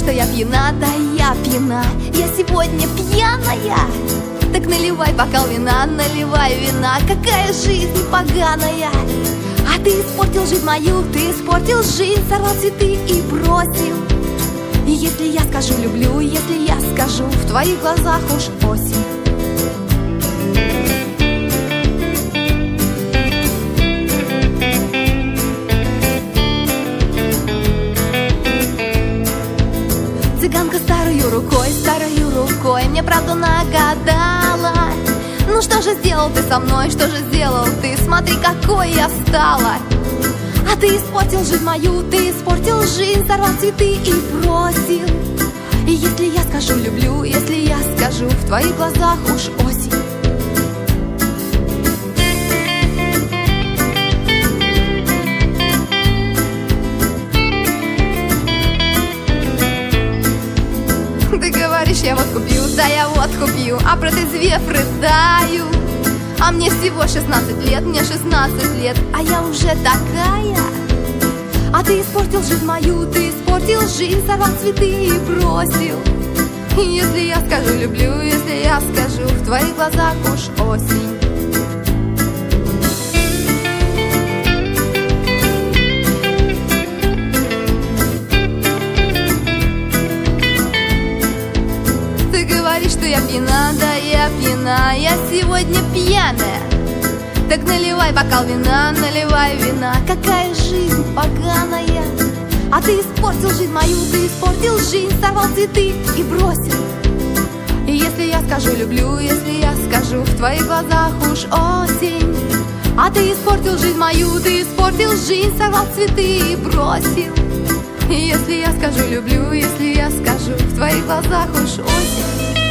что я пьяна, да я пьяна. Я сегодня пьяная. Так наливай бокал вина, наливай вина. Какая жизнь поганая. А ты испортил жизнь мою, ты испортил жизнь, сорвал цветы и бросил. И если я скажу люблю, если я скажу, в твоих глазах уж осень. Цыганка старою рукой мне правду нагадала. Ну что же сделал ты со мной, что же сделал ты? Смотри, какой я стала. А ты испортил жизнь мою, ты испортил жизнь, сорвал цветы и бросил. И если я скажу люблю, если я скажу, в твоих глазах уж осень. Ты говоришь, я водку пью, да я водку пью, а протрезвев рыдаю. А мне всего 16 лет, мне 16 лет, а я уже такая. А ты испортил жизнь мою, ты испортил жизнь, сорвал цветы и бросил. И если я скажу люблю, если я скажу, в твоих глазах уж осень. Говоришь, что я пьяна, да я пьяна, я сегодня пьяная. Так наливай бокал вина, наливай вина. Какая жизнь поганая. А ты испортил жизнь мою, ты испортил жизнь, сорвал цветы и бросил. И если я скажу люблю, если я скажу, в твоих глазах уж осень. А ты испортил жизнь мою, ты испортил жизнь, сорвал цветы и бросил. И если я скажу люблю, если я скажу, в твоих глазах уж осень.